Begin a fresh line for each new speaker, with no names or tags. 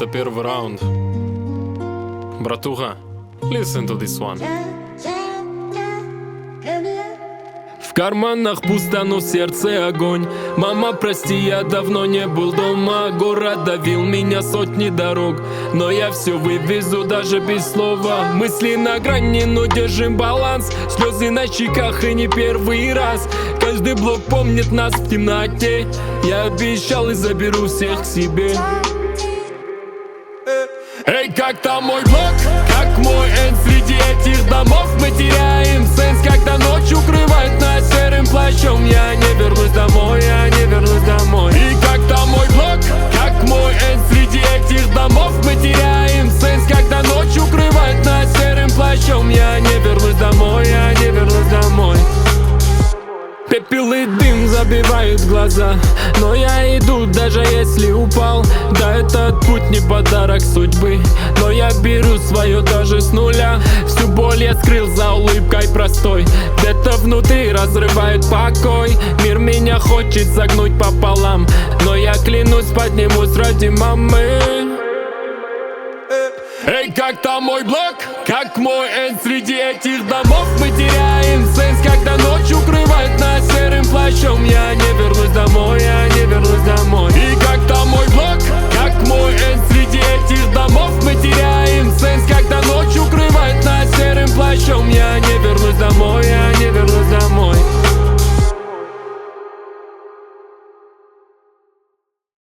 Это первый раунд. Братуха, listen to this one. В карманах пусто, но в сердце огонь. Мама, прости, я давно не был дома. Город давил меня сотни дорог, но я все вывезу даже без слова. Мысли на грани, но держим баланс. Слезы на щеках и не первый раз. Каждый блок помнит нас в темноте. Я обещал и заберу всех к себе. Эй, как там мой блок? Как мой энд среди этих домов? Мы теряем сенс, когда ночь укрывает нас серым плащом. Я не вернусь домой, я не вернусь домой. И как там мой блок? Как мой энд среди этих домов? Мы теряем сенс, когда ночь укрывает нас серым плащом. Я не вернусь домой, я не вернусь домой. Пепел и дым забивают глаза, но я иду, даже если упал. Да, этот путь не подарок судьбы, но я беру свое даже с нуля. Всю боль я скрыл за улыбкой простой. Где-то внутри разрывает покой. Мир меня хочет загнуть пополам, но я клянусь, поднимусь ради мамы. Эй, как там мой блок? Как мой энд среди этих домов? Мы теряем сенс, когда ночь укрывает нас серым плащом. Я не вернусь домой, я не вернусь